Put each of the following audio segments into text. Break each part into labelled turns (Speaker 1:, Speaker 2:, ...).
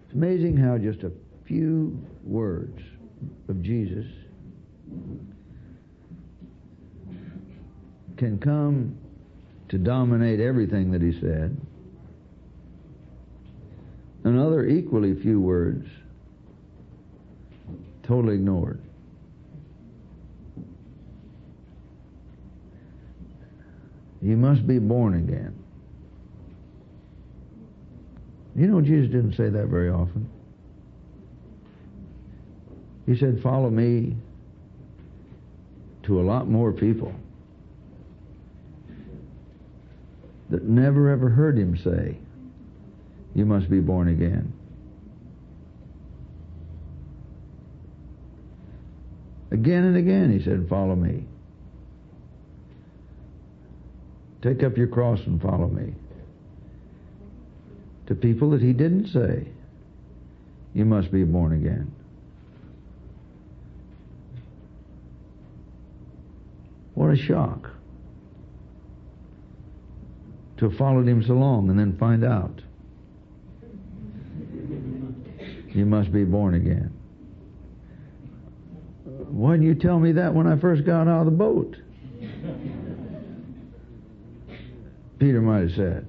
Speaker 1: It's amazing how just a few words of Jesus can come to dominate everything that he said, and other equally few words totally ignored. You must be born again. You know, Jesus didn't say that very often. He said, follow me, to a lot more people that never ever heard him say, you must be born again. Again and again he said, follow me. Take up your cross and follow me. To people that he didn't say, you must be born again. What a shock to have followed him so long and then find out you must be born again. Why didn't you tell me that when I first got out of the boat? Peter might have said.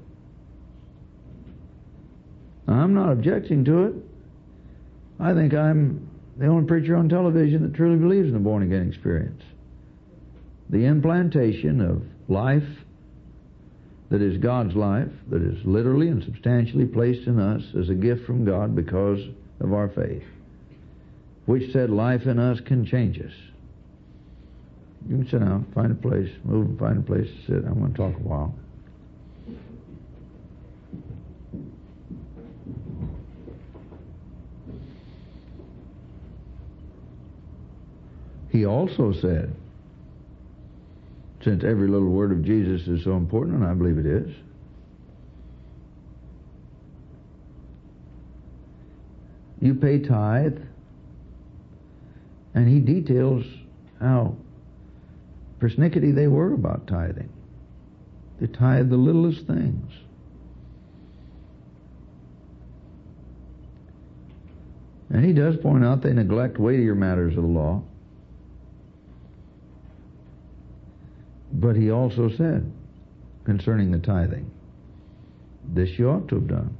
Speaker 1: I'm not objecting to it. I think I'm the only preacher on television that truly believes in the born-again experience. The implantation of life that is God's life, that is literally and substantially placed in us as a gift from God because of our faith, which said life in us can change us. You can sit down, find a place, move and find a place to sit. I'm going to talk a while. He also said, since every little word of Jesus is so important, and I believe it is, you pay tithe, and he details how persnickety they were about tithing. They tithe the littlest things. And he does point out they neglect weightier matters of the law. But he also said, concerning the tithing, this you ought to have done.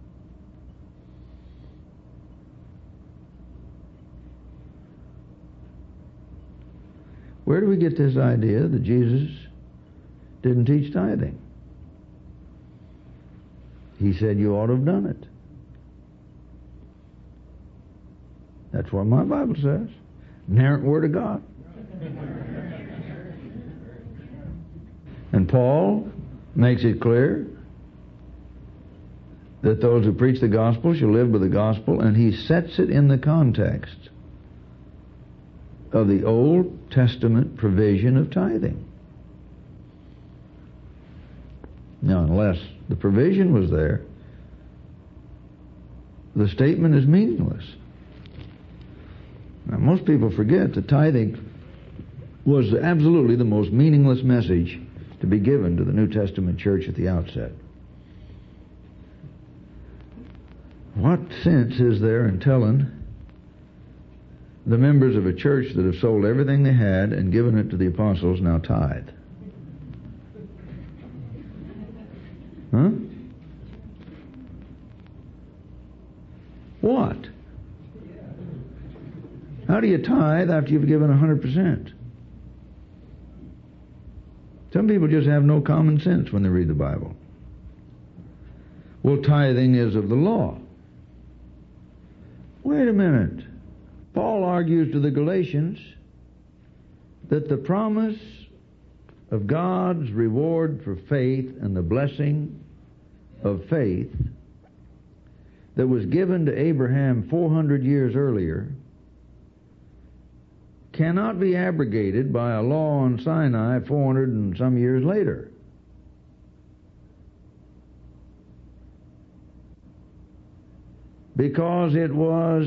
Speaker 1: Where do we get this idea that Jesus didn't teach tithing? He said you ought to have done it. That's what my Bible says. Inerrant Word of God. And Paul makes it clear that those who preach the gospel shall live by the gospel, and he sets it in the context of the Old Testament provision of tithing. Now, unless the provision was there, the statement is meaningless. Now, most people forget that tithing was absolutely the most meaningless message to be given to the New Testament church at the outset. What sense is there in telling the members of a church that have sold everything they had and given it to the apostles, now tithe? Huh? What? How do you tithe after you've given 100%? Some people just have no common sense when they read the Bible. Well, tithing is of the law. Wait a minute. Paul argues to the Galatians that the promise of God's reward for faith and the blessing of faith that was given to Abraham 400 years earlier cannot be abrogated by a law on Sinai 400 and some years later. Because it was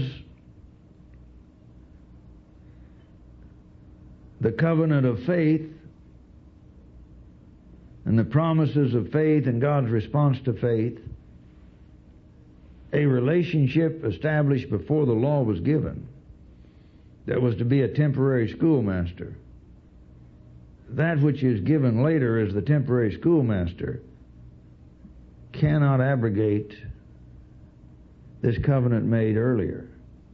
Speaker 1: the covenant of faith and the promises of faith and God's response to faith a relationship established before the law was given that was to be a temporary schoolmaster. That which is given later as the temporary schoolmaster cannot abrogate this covenant made earlier.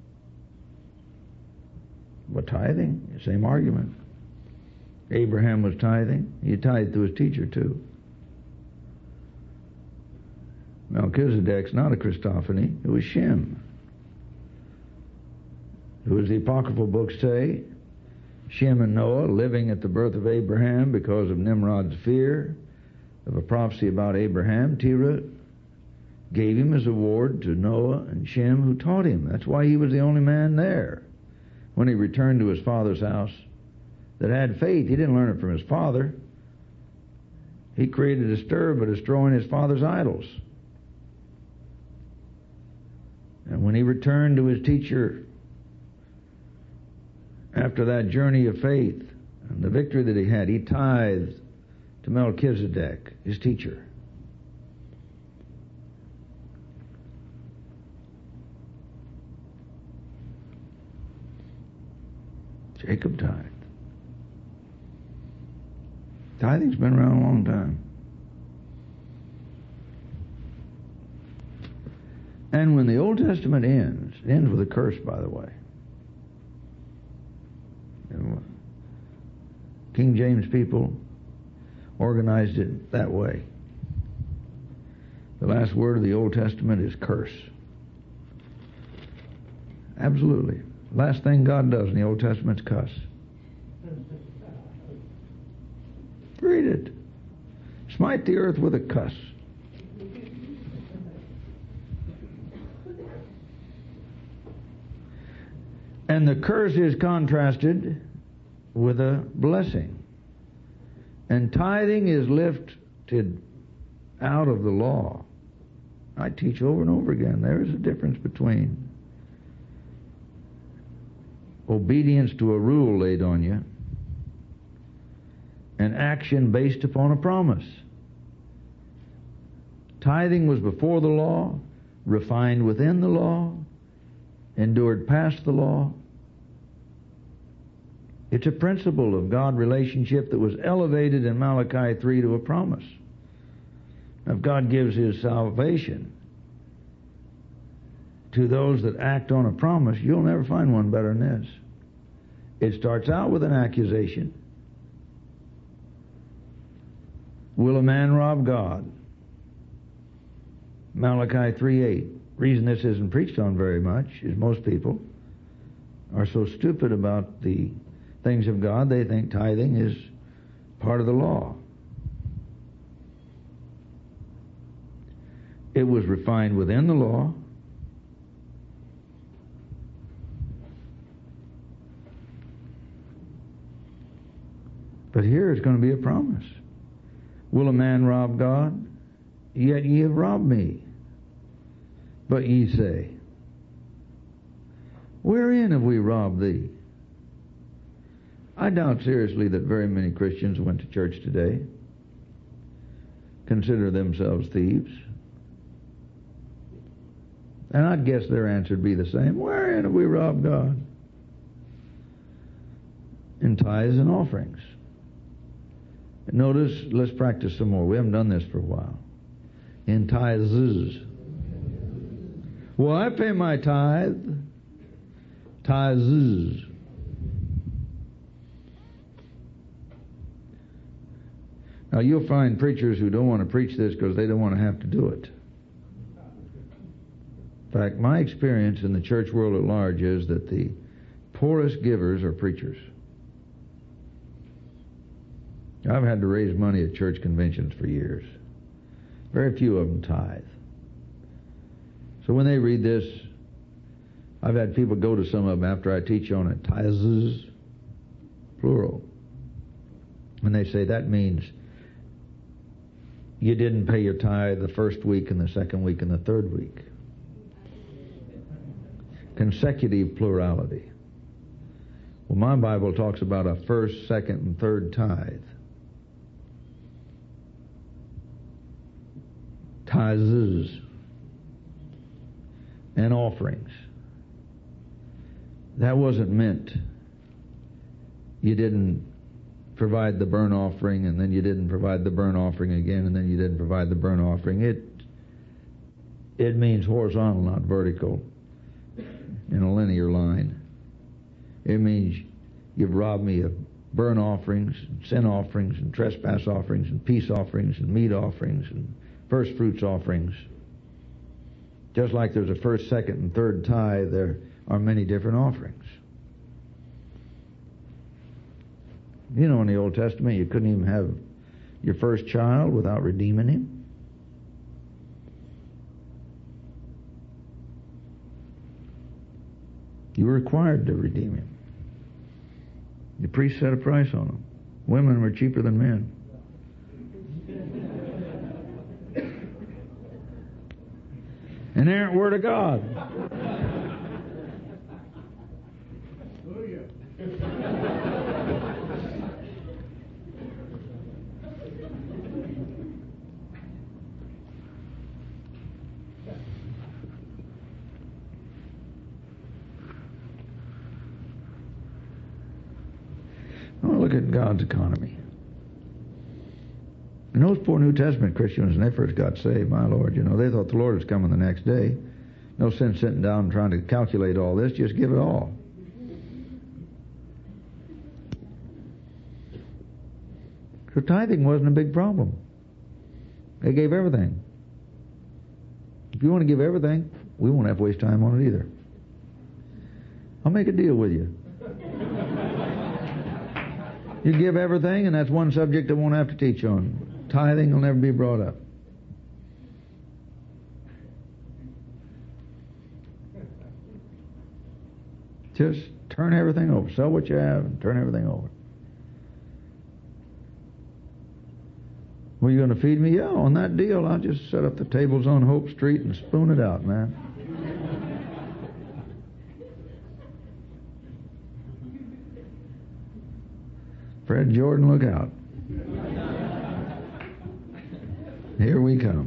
Speaker 1: But tithing, same argument. Abraham was tithing. He tithed to his teacher too. Melchizedek's not a Christophany. It was Shem, who, as the apocryphal books say, Shem and Noah, living at the birth of Abraham because of Nimrod's fear of a prophecy about Abraham, Terah gave him as a ward to Noah and Shem, who taught him. That's why he was the only man there when he returned to his father's house that had faith. He didn't learn it from his father. He created a stir by destroying his father's idols. And when he returned to his teacher after that journey of faith and the victory that he had, he tithed to Melchizedek, his teacher. Jacob tithed. Tithing's been around a long time. And when the Old Testament ends, it ends with a curse, by the way. King James people organized it that way. The last word of the Old Testament is curse. Absolutely. Last thing God does in the Old Testament is cuss. Read it. Smite the earth with a cuss. And the curse is contrasted with a blessing. And tithing is lifted out of the law. I teach over and over again, there is a difference between obedience to a rule laid on you and action based upon a promise. Tithing was before the law, refined within the law, endured past the law. It's a principle of God relationship that was elevated in Malachi 3 to a promise. Now, if God gives His salvation to those that act on a promise, you'll never find one better than this. It starts out with an accusation. Will a man rob God? Malachi 3:8. Reason this isn't preached on very much is most people are so stupid about the things of God, they think tithing is part of the law. It was refined within the law. But here it's going to be a promise. Will a man rob God? Yet ye have robbed me. But ye say, wherein have we robbed thee? I doubt seriously that very many Christians who went to church today consider themselves thieves. And I'd guess their answer would be the same. Wherein have we robbed God? In tithes and offerings. Notice, let's practice some more. We haven't done this for a while. In tithes. Well, I pay my tithe. Tithes. Now, you'll find preachers who don't want to preach this because they don't want to have to do it. In fact, my experience in the church world at large is that the poorest givers are preachers. I've had to raise money at church conventions for years. Very few of them tithe. So when they read this, I've had people go to some of them after I teach on it, tithes, plural. And they say that means you didn't pay your tithe the first week and the second week and the third week. Consecutive plurality. Well, my Bible talks about a first, second, and third tithe. Tithes. and offerings. That wasn't meant you didn't provide the burnt offering, and then you didn't provide the burnt offering again, and then you didn't provide the burnt offering. It means horizontal, not vertical, in a linear line. It means you've robbed me of burnt offerings, and sin offerings, and trespass offerings, and peace offerings, and meat offerings, and first fruits offerings. Just like there's a first, second, and third tithe, there are many different offerings. You know, in the Old Testament, you couldn't even have your first child without redeeming him. You were required to redeem him. The priest set a price on him. Women were cheaper than men. Inerrant Word of God. Look at God's economy. And those poor New Testament Christians, when they first got saved, my Lord, you know, they thought the Lord was coming the next day. No sense sitting down and trying to calculate all this. Just give it all. So tithing wasn't a big problem. They gave everything. If you want to give everything, we won't have to waste time on it either. I'll make a deal with you. You give everything, and that's one subject I won't have to teach on. Tithing will never be brought up. Just turn everything over. Sell what you have and turn everything over. Were you going to feed me? Yeah, on that deal, I'll just set up the tables on Hope Street and spoon it out, man. Fred Jordan, look out. Here we come.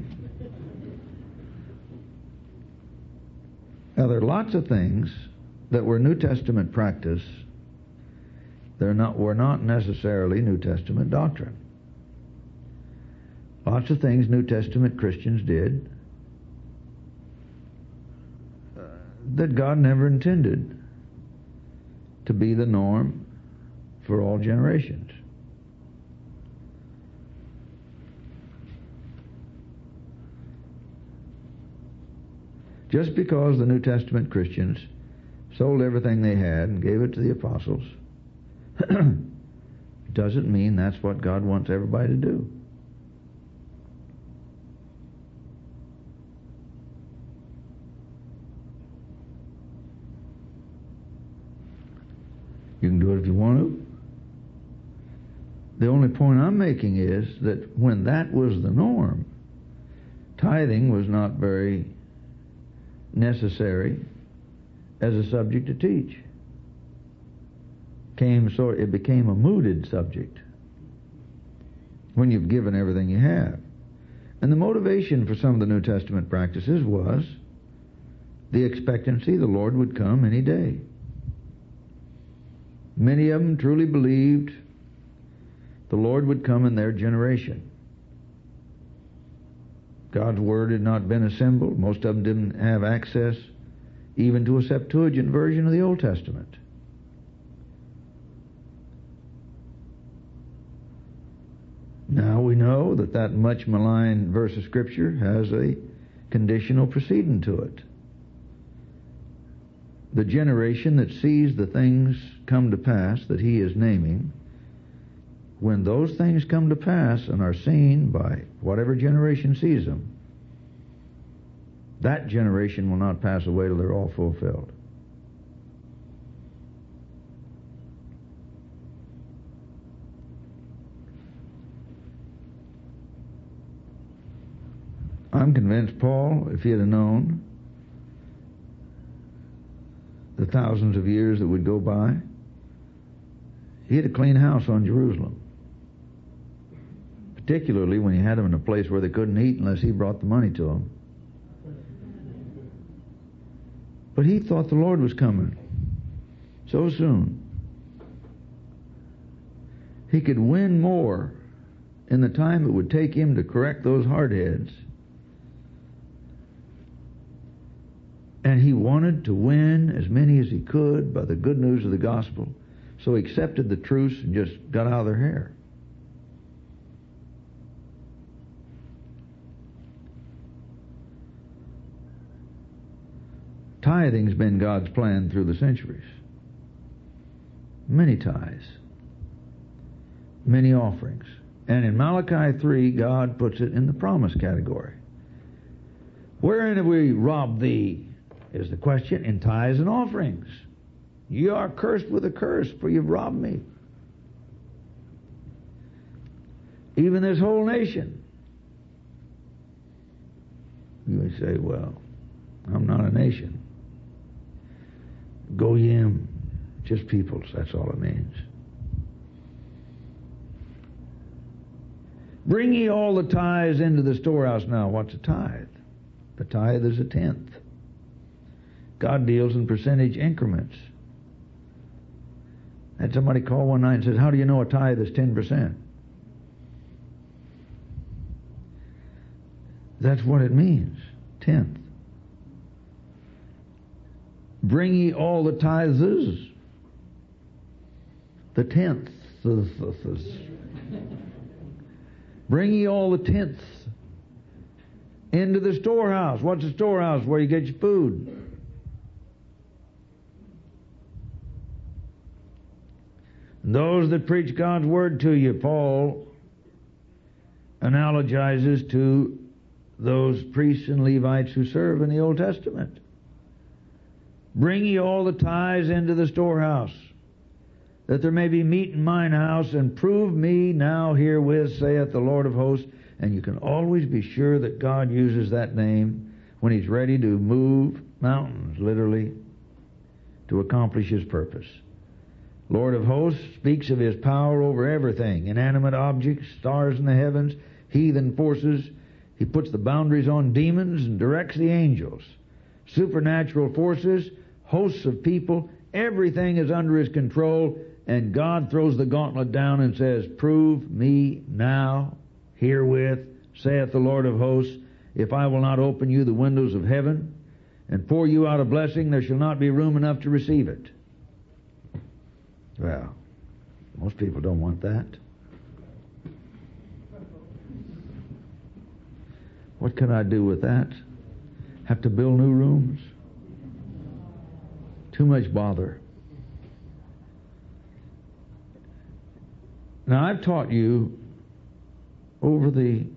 Speaker 1: Now, there are lots of things that were New Testament practice. Were not necessarily New Testament doctrine. Lots of things New Testament Christians did that God never intended to be the norm for all generations. Just because the New Testament Christians sold everything they had and gave it to the apostles doesn't mean that's what God wants everybody to do. You can do it if you want to. The only point I'm making is that when that was the norm, tithing was not very necessary as a subject to teach. It became a mooted subject when you've given everything you have. And the motivation for some of the New Testament practices was the expectancy the Lord would come any day. Many of them truly believed the Lord would come in their generation. God's Word had not been assembled. Most of them didn't have access even to a Septuagint version of the Old Testament. Now we know that much maligned verse of Scripture has a conditional preceding to it. The generation that sees the things come to pass that he is naming, when those things come to pass and are seen by whatever generation sees them, that generation will not pass away till they're all fulfilled. I'm convinced Paul, if he had known the thousands of years that would go by, he had a clean house on Jerusalem. Particularly when he had them in a place where they couldn't eat unless he brought the money to them. But he thought the Lord was coming so soon. He could win more in the time it would take him to correct those hardheads. And he wanted to win as many as he could by the good news of the gospel. So he accepted the truce and just got out of their hair. Tithing's been God's plan through the centuries. Many tithes. Many offerings. And in Malachi 3, God puts it in the promise category. Wherein have we robbed thee? Is the question. In tithes and offerings. You are cursed with a curse, for you've robbed me. Even this whole nation. You may say, well, I'm not a nation. Goyim, just peoples, that's all it means. Bring ye all the tithes into the storehouse. Now, what's a tithe? The tithe is a tenth. God deals in percentage increments. I had somebody call one night and said, how do you know a tithe is 10%? That's what it means, tenth. Bring ye all the tithes, the tenth. Bring ye all the tenths into the storehouse. What's a storehouse? Where you get your food. And those that preach God's word to you, Paul analogizes to those priests and Levites who serve in the Old Testament. Bring ye all the tithes into the storehouse, that there may be meat in mine house, and prove me now herewith, saith the Lord of hosts. And you can always be sure that God uses that name when He's ready to move mountains, literally, to accomplish His purpose. Lord of hosts speaks of His power over everything, inanimate objects, stars in the heavens, heathen forces. He puts the boundaries on demons and directs the angels. Supernatural forces, hosts of people, everything is under His control, and God throws the gauntlet down and says, prove me now, herewith, saith the Lord of hosts, if I will not open you the windows of heaven and pour you out a blessing, there shall not be room enough to receive it. Well, most people don't want that. What can I do with that? Have to build new rooms? Too much bother. Now, I've taught you over the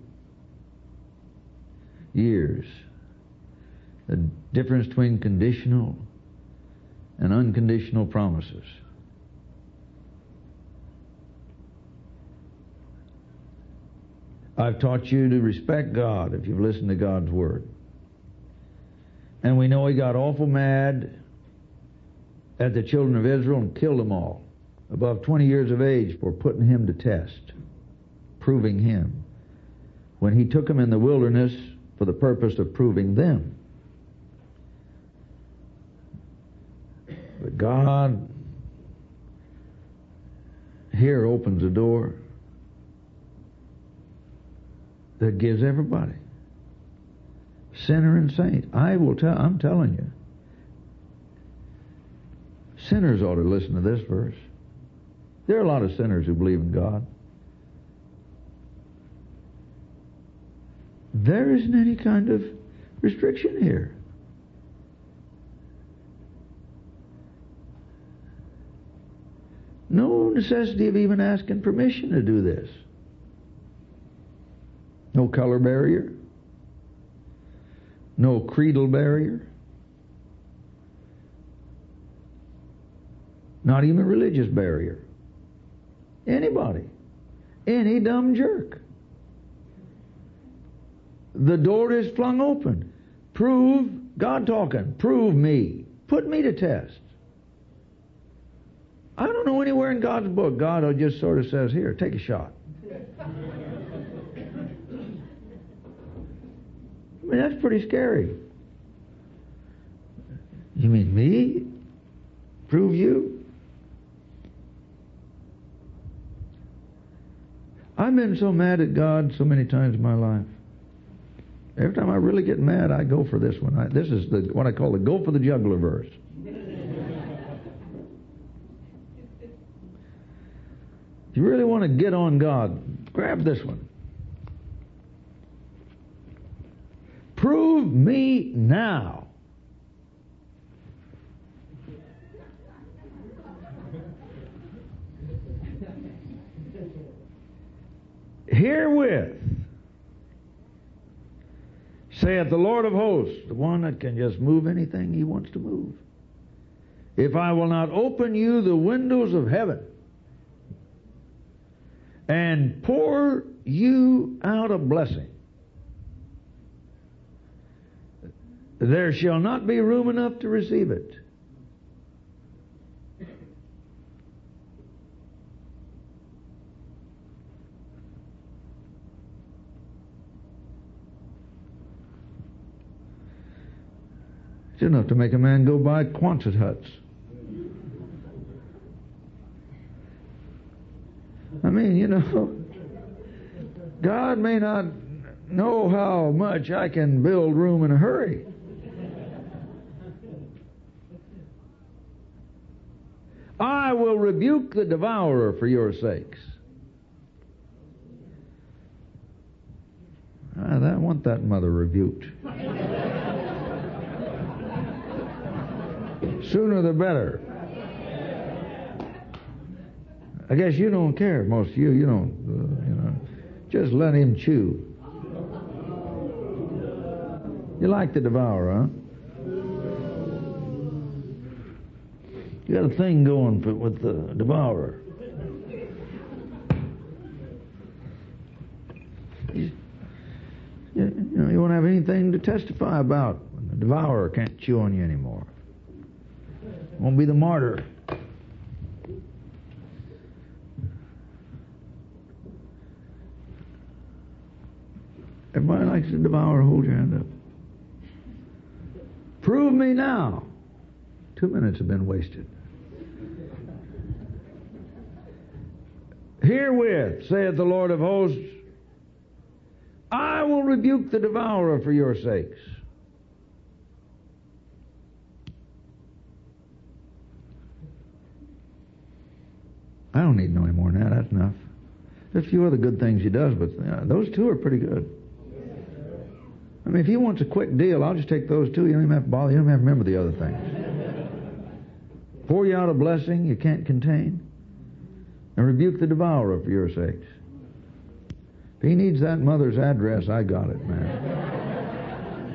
Speaker 1: years the difference between conditional and unconditional promises. I've taught you to respect God if you've listened to God's Word. And we know He got awful mad at the children of Israel and killed them all, above 20 years of age, for putting Him to test, proving Him, when He took them in the wilderness for the purpose of proving them. But God here opens a door that gives everybody, sinner and saint. I'm telling you, sinners ought to listen to this verse. There are a lot of sinners who believe in God. There isn't any kind of restriction here. No necessity of even asking permission to do this. No color barrier. No creedal barrier. Not even a religious barrier. Anybody. Any dumb jerk. The door is flung open. Prove, God talking, prove me. Put me to test. I don't know anywhere in God's book God just sort of says, here, take a shot. I mean, that's pretty scary. You mean me? Prove you? I've been so mad at God so many times in my life. Every time I really get mad, I go for this one. This is what I call the go for the juggler verse. If you really want to get on God, grab this one. Prove me now. Herewith, saith the Lord of hosts, the one that can just move anything he wants to move, if I will not open you the windows of heaven and pour you out a blessing, there shall not be room enough to receive it. It's enough to make a man go buy Quonset huts. I mean, you know, God may not know how much I can build room in a hurry. I will rebuke the devourer for your sakes. I want that mother rebuked. Sooner the better. I guess you don't care, most of you. You don't, just let him chew. You like the devourer, huh? You got a thing going with the devourer. You won't have anything to testify about when the devourer can't chew on you anymore. Won't be the martyr. Everybody likes to devour. Hold your hand up. Prove me now. 2 minutes have been wasted. Herewith, saith the Lord of hosts, I will rebuke the devourer for your sakes. I don't need no any more than that. That's enough. There's a few other good things he does, but those two are pretty good. I mean, if he wants a quick deal, I'll just take those two. You don't even have to bother. You don't have to remember the other things. Pour you out a blessing you can't contain, and rebuke the devourer for your sakes. If he needs that mother's address, I got it, man.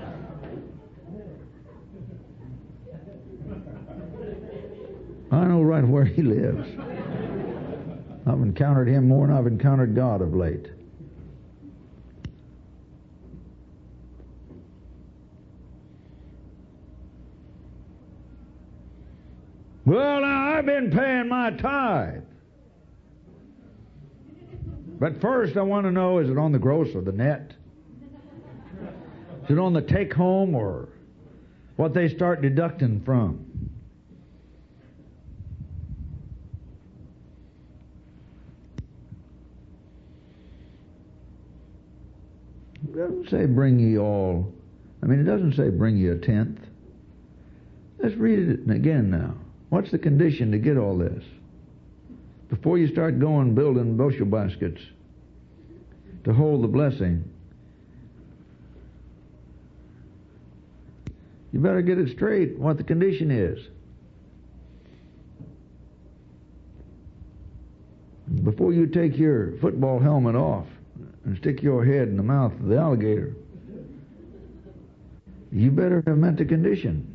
Speaker 1: I know right where he lives. I've encountered him more than I've encountered God of late. Well, now, I've been paying my tithe. But first I want to know, is it on the gross or the net? Is it on the take-home or what they start deducting from? It doesn't say bring ye all. I mean, it doesn't say bring ye a tenth. Let's read it again now. What's the condition to get all this? Before you start going building bushel baskets to hold the blessing, you better get it straight what the condition is. Before you take your football helmet off and stick your head in the mouth of the alligator, you better have met the condition.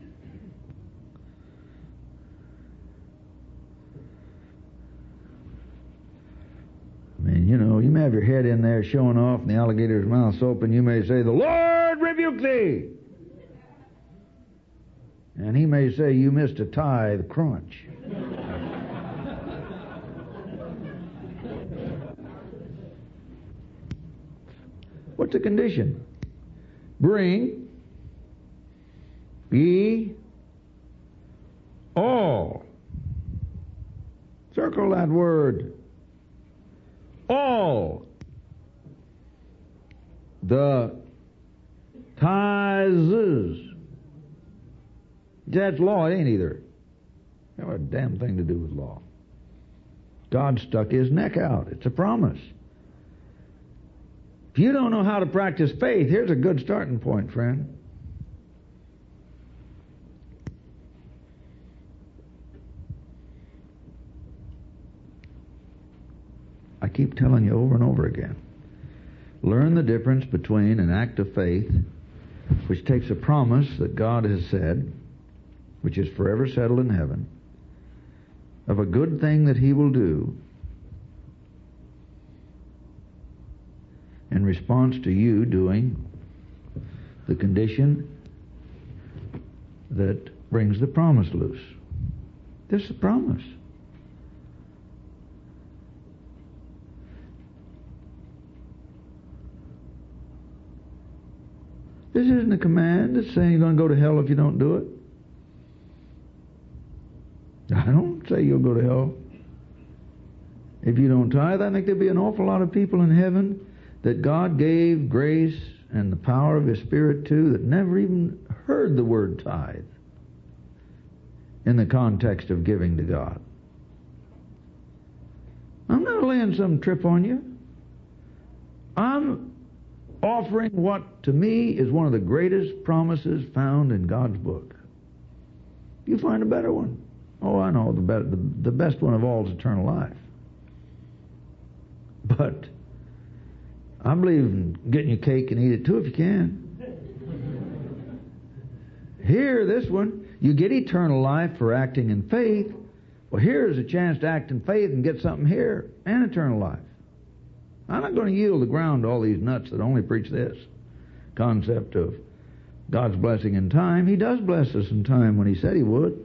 Speaker 1: I mean, you may have your head in there showing off and the alligator's mouth's open. You may say, the Lord rebuke thee. And he may say, you missed a tithe crunch. What's the condition? Bring ye all. Circle that word. All the tithes. That's law, it ain't either. That has a damn thing to do with law. God stuck his neck out. It's a promise. If you don't know how to practice faith, here's a good starting point, friend. I keep telling you over and over again. Learn the difference between an act of faith, which takes a promise that God has said, which is forever settled in heaven, of a good thing that he will do in response to you doing the condition that brings the promise loose. This is a promise. This isn't a command that's saying you're going to go to hell if you don't do it. I don't say you'll go to hell if you don't tithe. I think there'll be an awful lot of people in heaven that God gave grace and the power of His Spirit to that never even heard the word tithe in the context of giving to God. I'm not laying some trip on you. I'm offering what to me is one of the greatest promises found in God's book. You find a better one. Oh, I know, the best one of all is eternal life. But I believe in getting your cake and eat it too if you can. Here, this one, you get eternal life for acting in faith. Well, here's a chance to act in faith and get something here and eternal life. I'm not going to yield the ground to all these nuts that only preach this concept of God's blessing in time. He does bless us in time when He said He would.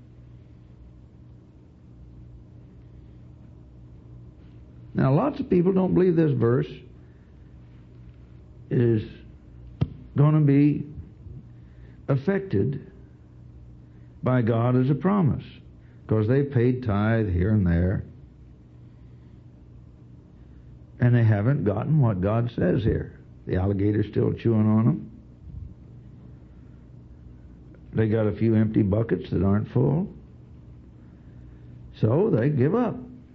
Speaker 1: Now, lots of people don't believe this verse is going to be affected by God as a promise because they've paid tithe here and there and they haven't gotten what God says here. The alligator's still chewing on them. They got a few empty buckets that aren't full. So they give up.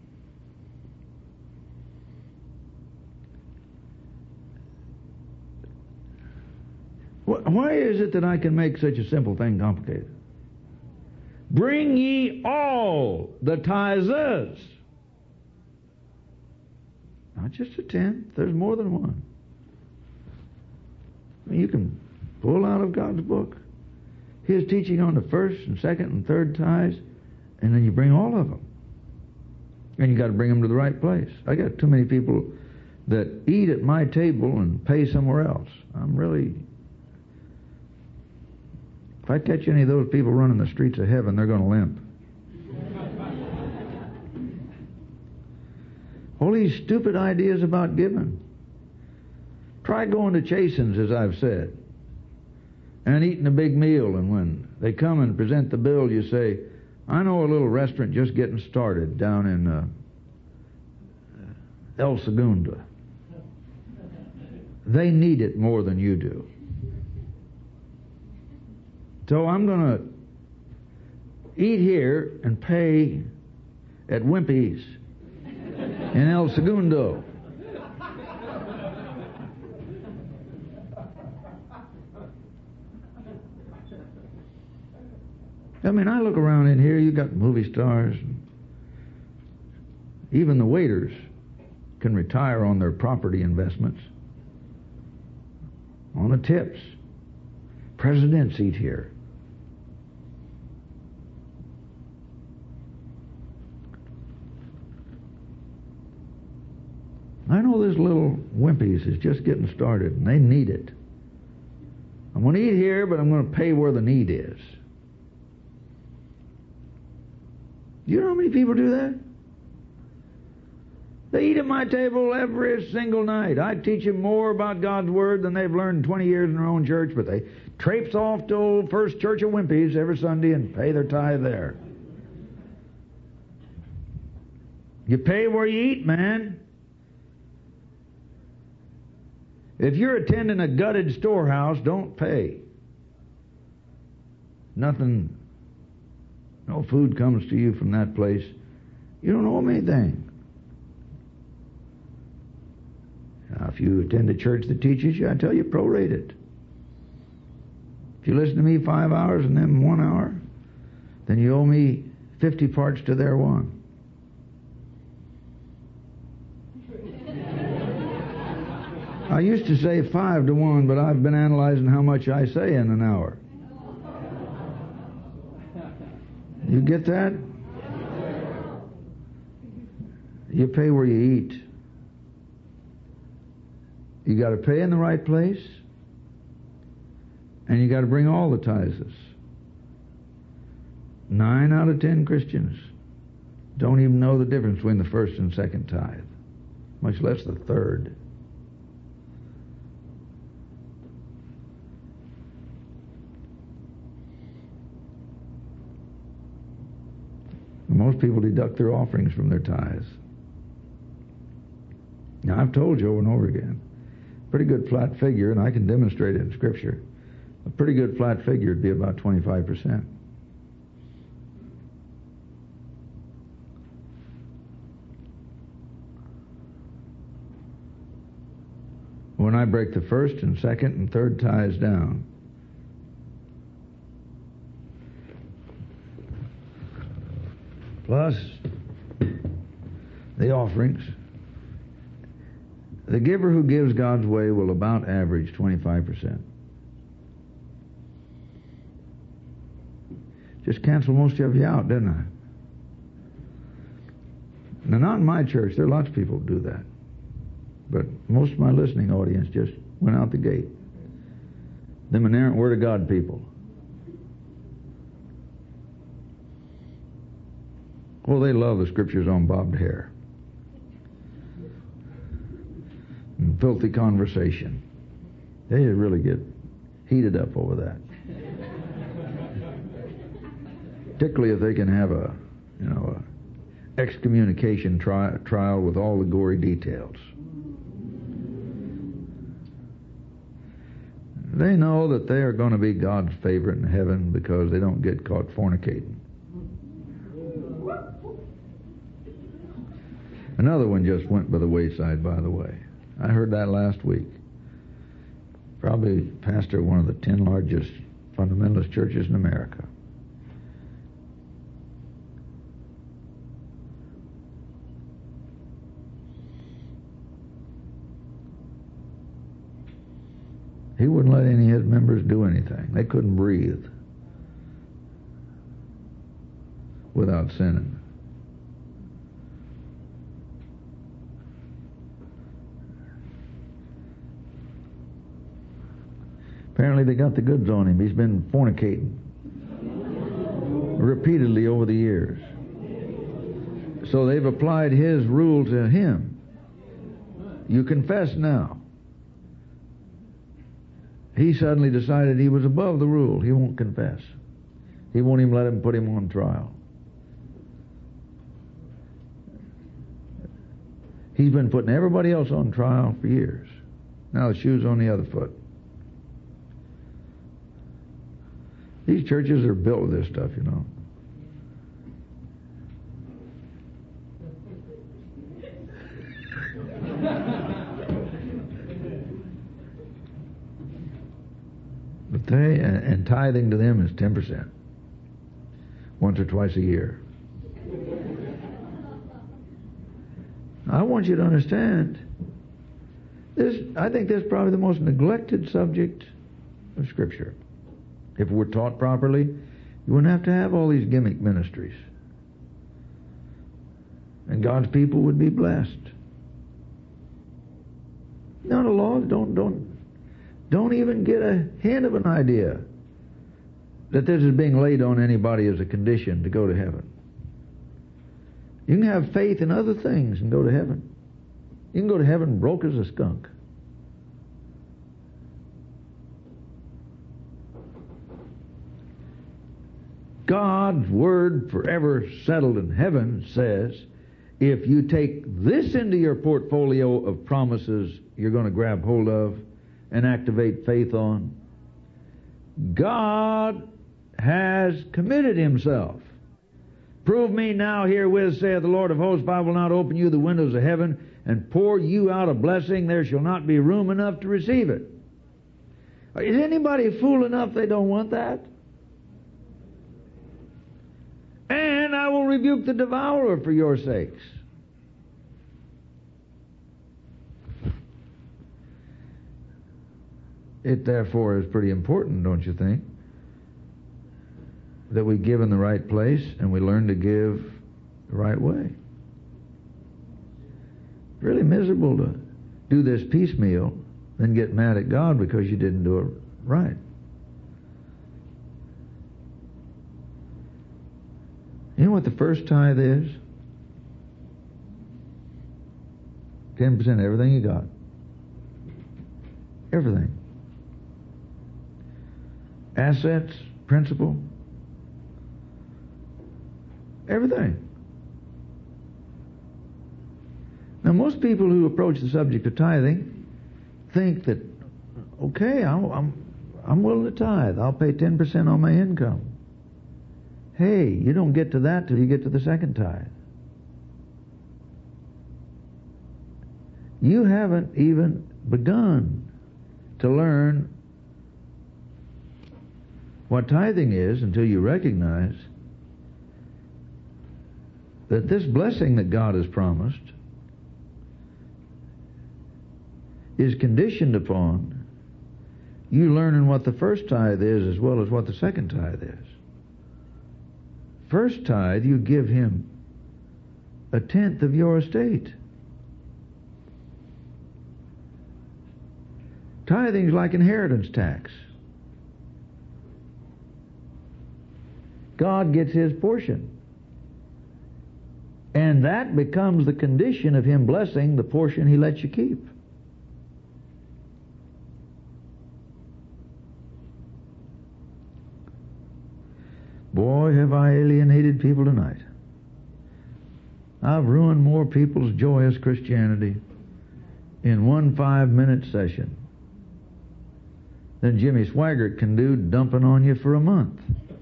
Speaker 1: Why is it that I can make such a simple thing complicated? Bring ye all the tithes. Not just a tenth. There's more than one. I mean, you can pull out of God's book His teaching on the first and second and third tithes, and then you bring all of them. And you got to bring them to the right place. I got too many people that eat at my table and pay somewhere else. If I catch any of those people running the streets of heaven, they're going to limp. All these stupid ideas about giving. Try going to Chasen's, as I've said, and eating a big meal, and when they come and present the bill, you say, I know a little restaurant just getting started down in El Segundo. They need it more than you do. So I'm going to eat here and pay at Wimpy's in El Segundo. I mean, I look around in here, you got movie stars. Even the waiters can retire on their property investments, on the tips. Presidents eat here. I know this little Wimpy's is just getting started, and they need it. I'm going to eat here, but I'm going to pay where the need is. You know how many people do that? They eat at my table every single night. I teach them more about God's Word than they've learned 20 years in their own church, but they traipse off to old First Church of Wimpy's every Sunday and pay their tithe there. You pay where you eat, man. If you're attending a gutted storehouse, don't pay. Nothing, no food comes to you from that place. You don't owe them anything. Now, if you attend a church that teaches you, I tell you, prorate it. If you listen to me 5 hours and them 1 hour, then you owe me 50 parts to their one. I used to say 5 to 1, but I've been analyzing how much I say in an hour. You get that? You pay where you eat. You got to pay in the right place, and you got to bring all the tithes. 9 out of 10 Christians don't even know the difference between the first and second tithe, much less the third. Most people deduct their offerings from their tithes. Now, I've told you over and over again, pretty good flat figure, and I can demonstrate it in Scripture, a pretty good flat figure would be about 25%. When I break the first and second and third tithes down, plus the offerings, the giver who gives God's way will about average 25%. Just cancel most of you out, didn't I? Now, not in my church. There are lots of people who do that. But most of my listening audience just went out the gate. Them inerrant Word of God people. Well, they love the Scriptures on bobbed hair and filthy conversation. They really get heated up over that. Particularly if they can have a excommunication trial with all the gory details. They know that they are going to be God's favorite in heaven because they don't get caught fornicating. Another one just went by the wayside, by the way. I heard that last week. Probably pastor of one of the 10 largest fundamentalist churches in America. He wouldn't let any of his members do anything. They couldn't breathe without sinning. Apparently they got the goods on him. He's been fornicating repeatedly over the years. So they've applied his rule to him. You confess now. He suddenly decided he was above the rule. He won't confess. He won't even let him put him on trial. He's been putting everybody else on trial for years. Now the shoe's on the other foot. These churches are built with this stuff, you know. But and tithing to them is 10%. Once or twice a year. I want you to understand, I think this is probably the most neglected subject of Scripture. If it were taught properly, you wouldn't have to have all these gimmick ministries. And God's people would be blessed. Now the law, don't even get a hint of an idea that this is being laid on anybody as a condition to go to heaven. You can have faith in other things and go to heaven. You can go to heaven broke as a skunk. God's Word, forever settled in heaven, says, if you take this into your portfolio of promises you're going to grab hold of and activate faith on, God has committed Himself. Prove me now herewith, saith the Lord of hosts, if I will not open you the windows of heaven and pour you out a blessing, there shall not be room enough to receive it. Is anybody fool enough they don't want that? And I will rebuke the devourer for your sakes. It therefore is pretty important, don't you think, that we give in the right place and we learn to give the right way. It's really miserable to do this piecemeal, then get mad at God because you didn't do it right. You know what the first tithe is? 10% of everything you got. Everything. Assets, principal, everything. Now, most people who approach the subject of tithing think that, okay, I'm willing to tithe. I'll pay 10% on my income. Hey, you don't get to that till you get to the second tithe. You haven't even begun to learn what tithing is until you recognize that this blessing that God has promised is conditioned upon you learning what the first tithe is as well as what the second tithe is. First tithe, you give Him 1/10 of your estate. Tithing's like inheritance tax. God gets His portion. And that becomes the condition of Him blessing the portion He lets you keep. Boy, have I alienated people tonight. I've ruined more people's joyous Christianity in one 5-minute session than Jimmy Swaggart can do dumping on you for a month.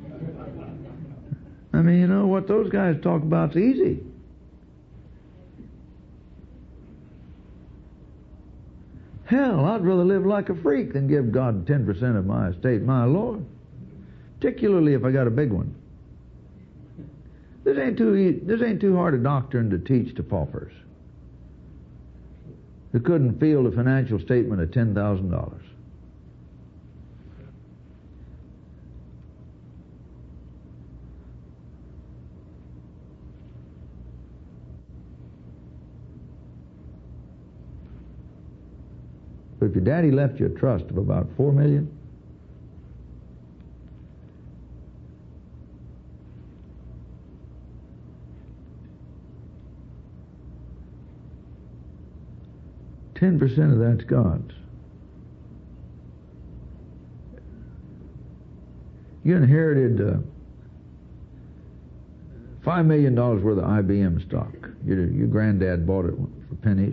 Speaker 1: I mean, you know, what those guys talk about's easy. Hell, I'd rather live like a freak than give God 10% of my estate, my Lord. Particularly if I got a big one. This ain't too hard a doctrine to teach to paupers who couldn't field a financial statement of $10,000. But if your daddy left you a trust of about $4 million, $10% of that's God's. You inherited $5 million worth of IBM stock. Your granddad bought it for pennies.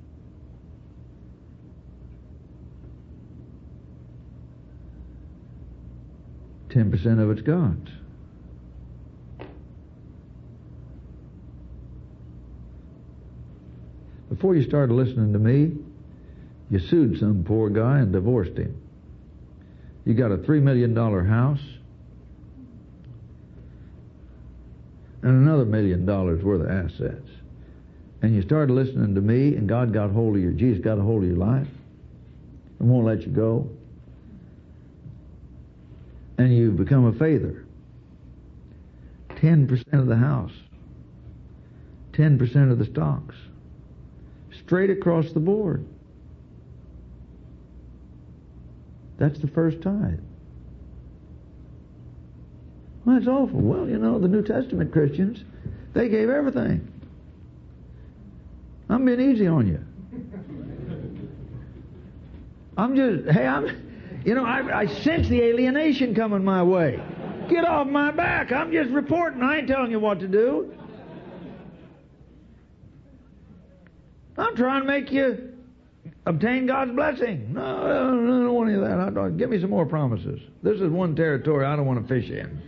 Speaker 1: $10% of it's God's. Before you started listening to me, you sued some poor guy and divorced him. You got a $3 million house and another $1 million worth of assets. And you started listening to me, and God got hold of Jesus got a hold of your life and won't let you go. And you become a faither. 10% of the house. 10% of the stocks. Straight across the board. That's the first tithe. Well, that's awful. Well, you know, the New Testament Christians, they gave everything. I'm being easy on you. I sense the alienation coming my way. Get off my back. I'm just reporting. I ain't telling you what to do. I'm trying to make you obtain God's blessing. No, I don't want any of that. Give me some more promises. This is one territory I don't want to fish in.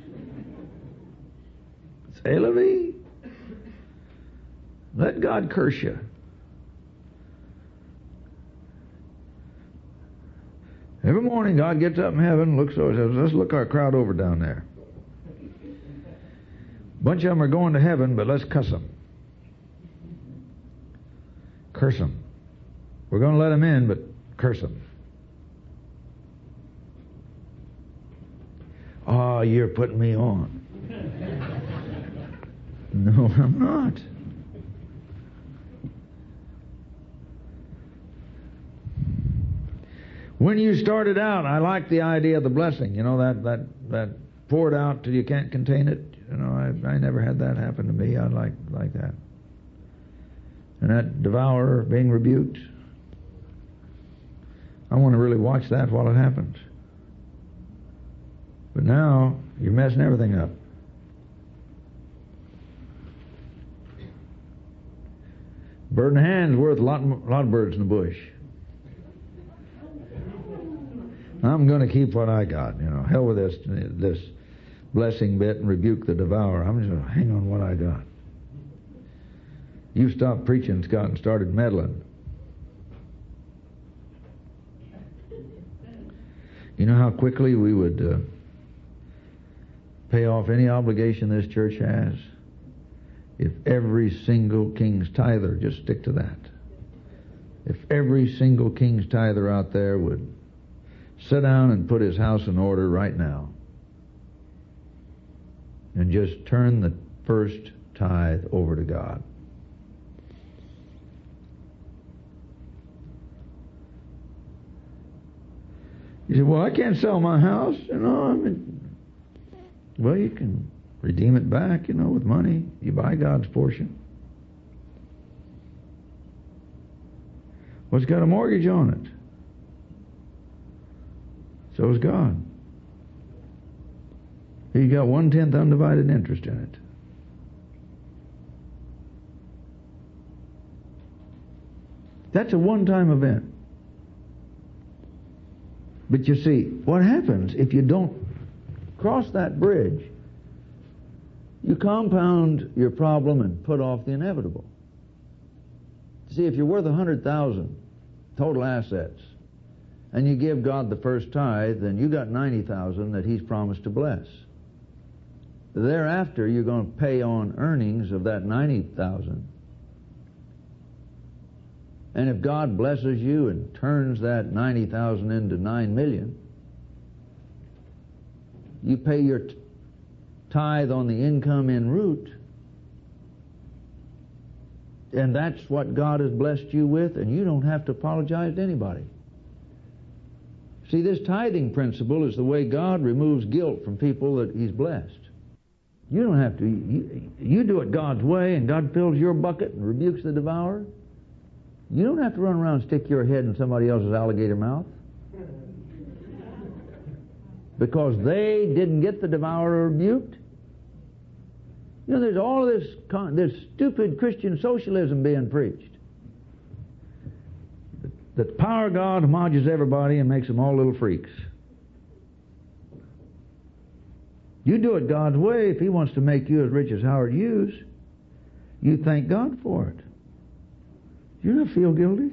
Speaker 1: C'est la vie. Let God curse you. Every morning God gets up in heaven, looks over, says, let's look our crowd over down there. A bunch of them are going to heaven, but let's cuss them. Curse them. We're going to let them in, but curse them. Oh, you're putting me on. No, I'm not. When you started out, I liked the idea of the blessing. You know, that poured out till you can't contain it. You know, I never had that happen to me. I like that. And that devourer being rebuked, I want to really watch that while it happens. But now, you're messing everything up. Bird in the hand's worth a lot of birds in the bush. I'm going to keep what I got. You know, hell with this blessing bit and rebuke the devourer. I'm just going to hang on what I got. You stopped preaching, Scott, and started meddling. You know how quickly we would pay off any obligation this church has? If every single king's tither, just stick to that. If every single king's tither out there would sit down and put his house in order right now and just turn the first tithe over to God. You say, well, I can't sell my house. You know, well, you can redeem it back, you know, with money. You buy God's portion. Well, it's got a mortgage on it. So is God. He got 1/10 undivided interest in it. That's a one-time event. But you see, what happens if you don't cross that bridge? You compound your problem and put off the inevitable. See, if you're worth 100,000 total assets, and you give God the first tithe, then you got 90,000 that He's promised to bless. Thereafter, you're going to pay on earnings of that 90,000. And if God blesses you and turns that 90,000 into 9 million, you pay your tithe on the income en route, and that's what God has blessed you with, and you don't have to apologize to anybody. See, this tithing principle is the way God removes guilt from people that He's blessed. You don't have to. You do it God's way, and God fills your bucket and rebukes the devourer. You don't have to run around and stick your head in somebody else's alligator mouth because they didn't get the devourer rebuked. You know, there's all of this stupid Christian socialism being preached. The power of God homogenizes everybody and makes them all little freaks. You do it God's way. If He wants to make you as rich as Howard Hughes, you thank God for it. You don't feel guilty.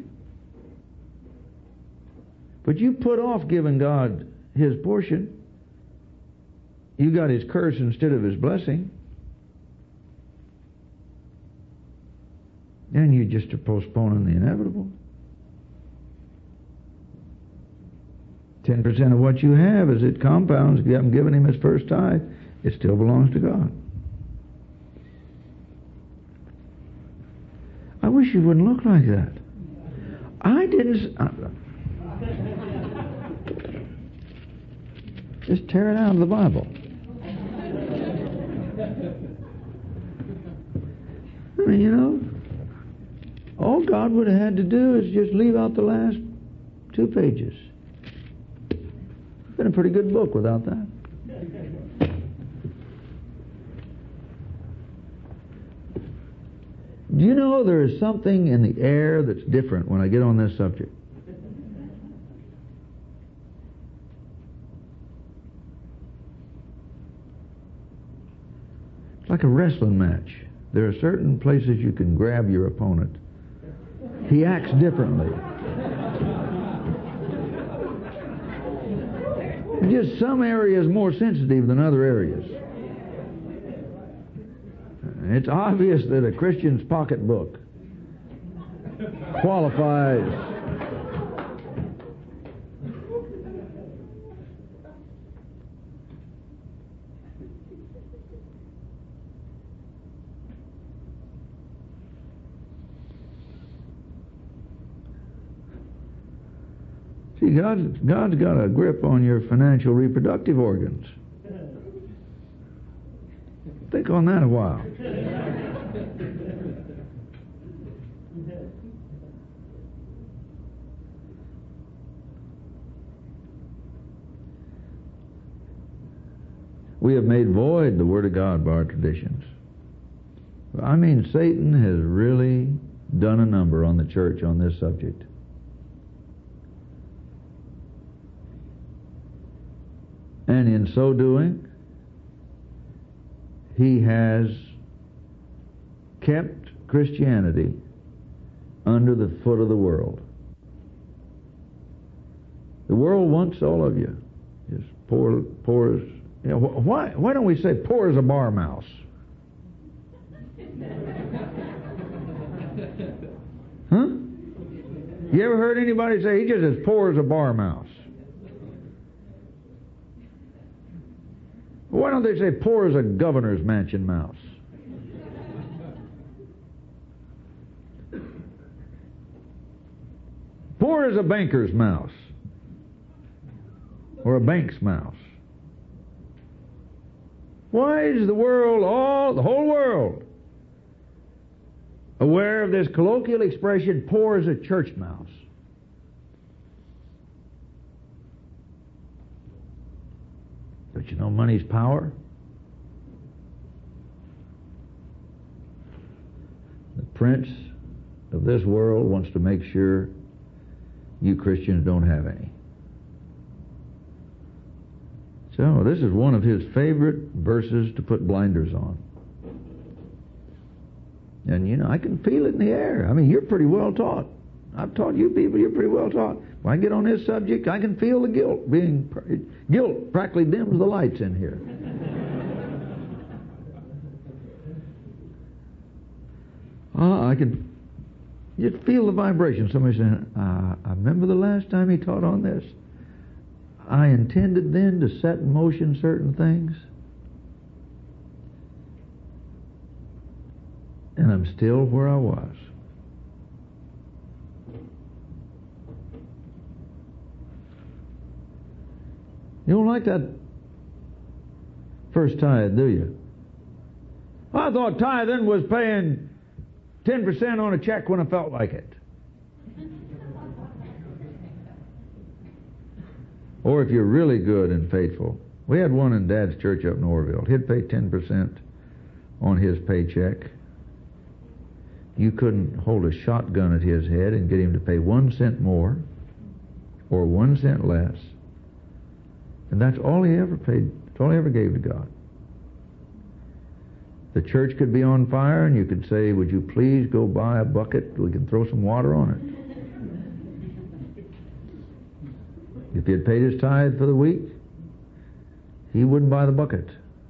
Speaker 1: But you put off giving God His portion. You got His curse instead of His blessing. And you just are postponing the inevitable. 10% of what you have, as it compounds, if you haven't given Him His first tithe, it still belongs to God. I wish you wouldn't look like that. I didn't... Just tear it out of the Bible. I mean, you know, all God would have had to do is just leave out the last 2 pages. It's been a pretty good book without that. Do you know there is something in the air that's different when I get on this subject? It's like a wrestling match. There are certain places you can grab your opponent. He acts differently. Just some areas more sensitive than other areas. It's obvious that a Christian's pocketbook qualifies. See, God's got a grip on your financial reproductive organs. Think on that a while. We have made void the Word of God by our traditions. I mean, Satan has really done a number on the church on this subject. And in so doing, he has kept Christianity under the foot of the world. The world wants all of you. Just poor as... You know, why don't we say poor as a bar mouse? Huh? You ever heard anybody say he's just as poor as a bar mouse? Why don't they say poor as a governor's mansion mouse? Poor as a banker's mouse. Or a bank's mouse. Why is the whole world, aware of this colloquial expression, poor as a church mouse? But you know money's power? The prince of this world wants to make sure you Christians don't have any. So this is one of his favorite verses to put blinders on. And you know, I can feel it in the air. I mean, you're pretty well taught. I've taught you people, you're pretty well taught. When I get on this subject, I can feel the guilt. Guilt practically dims the lights in here. I can just feel the vibration. Somebody saying, I remember the last time he taught on this. I intended then to set in motion certain things. And I'm still where I was. You don't like that first tithe, do you? I thought tithing was paying 10% on a check when I felt like it. Or if you're really good and faithful. We had one in Dad's church up in Orville. He'd pay 10% on his paycheck. You couldn't hold a shotgun at his head and get him to pay 1 cent more or 1 cent less. And that's all he ever paid. That's all he ever gave to God. The church could be on fire and you could say, would you please go buy a bucket? We can throw some water on it. If he had paid his tithe for the week, he wouldn't buy the bucket.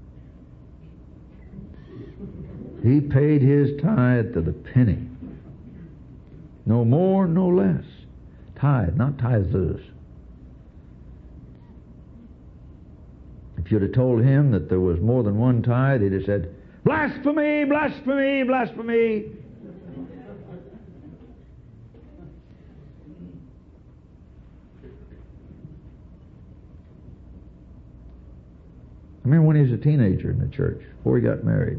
Speaker 1: He paid his tithe to the penny. No more, no less. Tithe, not tithes. If you'd have told him that there was more than one tithe, he'd have said, blasphemy, blasphemy, blasphemy. I remember when he was a teenager in the church, before he got married.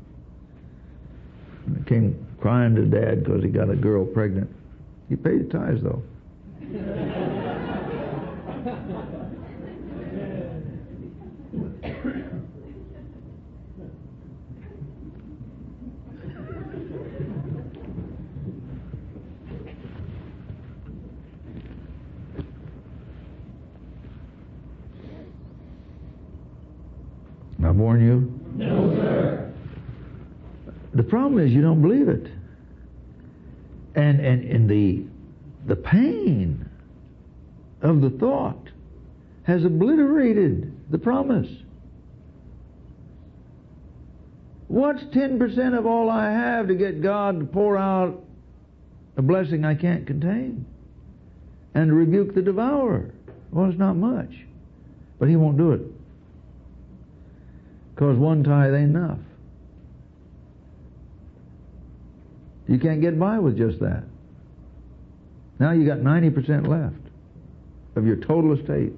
Speaker 1: He came crying to Dad because he got a girl pregnant. He paid the tithes, though. warn you?
Speaker 2: No, sir.
Speaker 1: The problem is you don't believe it. And the pain of the thought has obliterated the promise. What's 10% of all I have to get God to pour out a blessing I can't contain and to rebuke the devourer? Well, it's not much. But He won't do it. Because one tithe ain't enough. You can't get by with just that. Now you got 90% left of your total estate.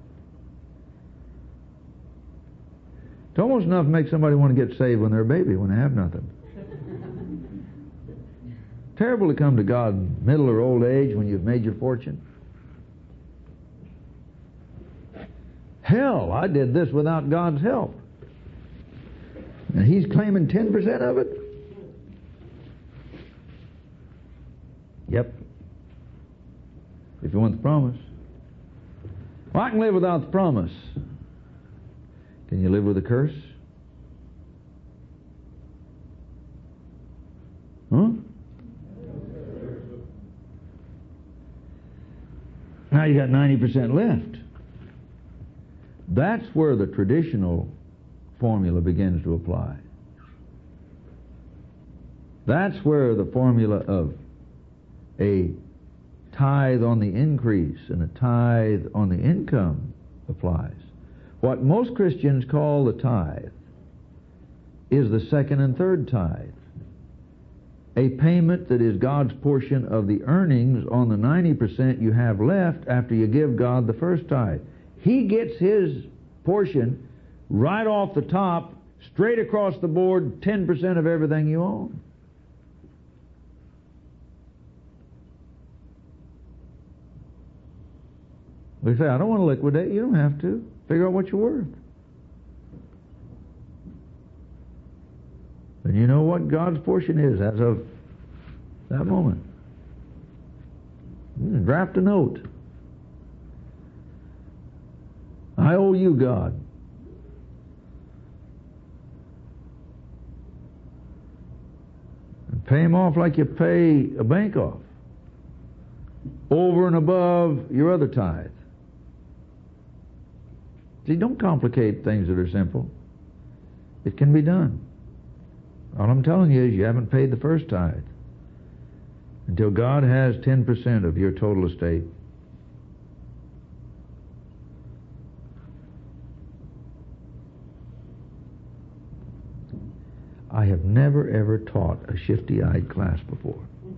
Speaker 1: It's almost enough to make somebody want to get saved when they're a baby, when they have nothing. Terrible to come to God in middle or old age when you've made your fortune. Hell, I did this without God's help. And He's claiming 10% of it? Yep. If you want the promise. Well, I can live without the promise. Can you live with a curse? Huh? Now you got 90% left. That's where the traditional formula begins to apply. That's where the formula of a tithe on the increase and a tithe on the income applies. What most Christians call the tithe is the second and third tithe, a payment that is God's portion of the earnings on the 90% you have left after you give God the first tithe. He gets His portion right off the top, straight across the board, 10% of everything you own. We say, I don't want to liquidate. You don't have to. Figure out what you're worth. And you know what God's portion is as of that moment. Draft a note. I owe you, God. And pay Him off like you pay a bank off. Over and above your other tithe. See, don't complicate things that are simple. It can be done. All I'm telling you is you haven't paid the first tithe until God has 10% of your total estate. I have never ever taught a shifty-eyed class before.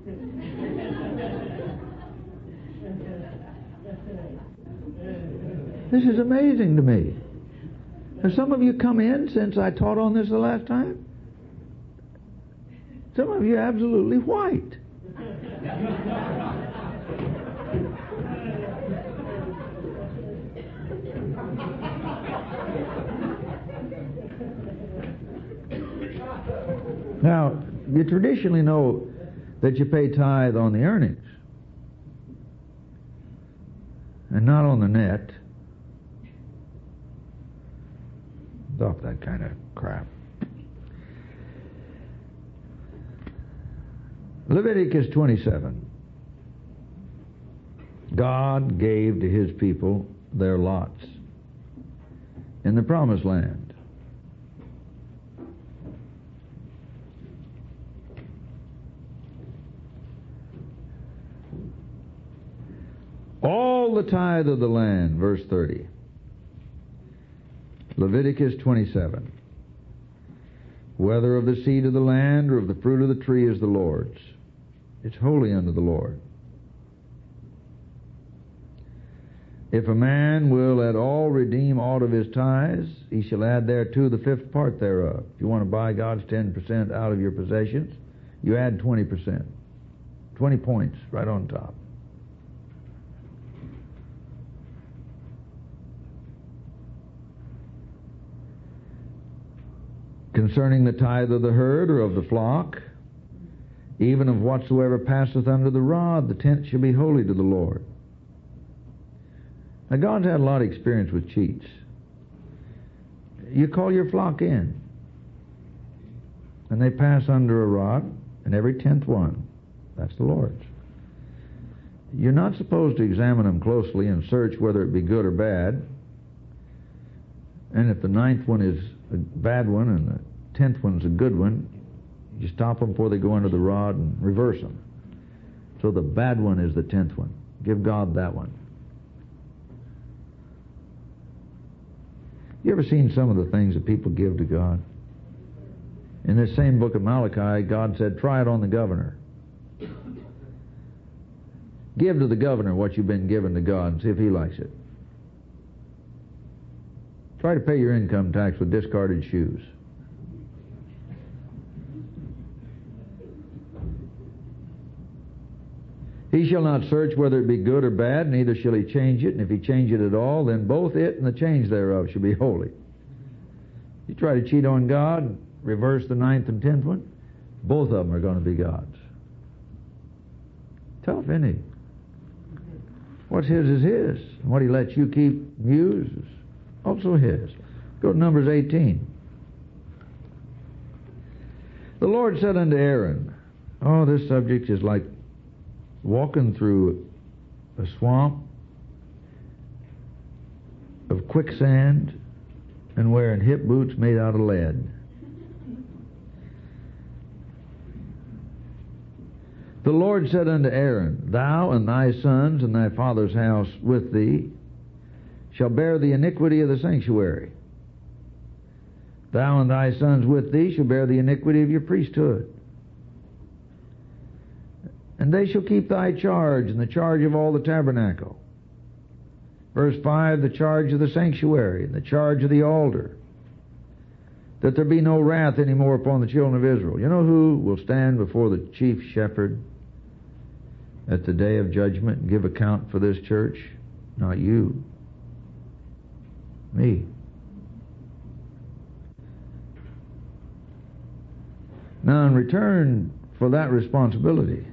Speaker 1: This is amazing to me. Have some of you come in since I taught on this the last time? Some of you are absolutely white. Now, you traditionally know that you pay tithe on the earnings and not on the net. Stop that kind of crap. Leviticus 27. God gave to His people their lots in the promised land. All the tithe of the land, verse 30. Leviticus 27. Whether of the seed of the land or of the fruit of the tree is the Lord's. It's holy unto the Lord. If a man will at all redeem aught of his tithes, he shall add thereto the fifth part thereof. If you want to buy God's 10% out of your possessions, you add 20%. 20 points right on top. Concerning the tithe of the herd or of the flock, even of whatsoever passeth under the rod, the tenth shall be holy to the Lord. Now, God's had a lot of experience with cheats. You call your flock in, and they pass under a rod, and every 10th one, that's the Lord's. You're not supposed to examine them closely and search whether it be good or bad. And if the 9th one is a bad one and the 10th one's a good one, you stop them before they go under the rod and reverse them. So the bad one is the 10th one. Give God that one. You ever seen some of the things that people give to God? In this same book of Malachi, God said, try it on the governor. Give to the governor what you've been given to God and see if he likes it. Try to pay your income tax with discarded shoes. He shall not search whether it be good or bad, neither shall he change it. And if he change it at all, then both it and the change thereof shall be holy. You try to cheat on God, reverse the 9th and 10th one, both of them are going to be God's. Tough, isn't he? What's his is his. What he lets you keep, use, is also his. Go to Numbers 18. The Lord said unto Aaron, oh, this subject is like walking through a swamp of quicksand and wearing hip boots made out of lead. The Lord said unto Aaron, thou and thy sons and thy father's house with thee shall bear the iniquity of the sanctuary. Thou and thy sons with thee shall bear the iniquity of your priesthood. And they shall keep thy charge and the charge of all the tabernacle. Verse 5, the charge of the sanctuary and the charge of the altar, that there be no wrath any more upon the children of Israel. You know who will stand before the chief shepherd at the day of judgment and give account for this church? Not you. Me. Now, in return for that responsibility,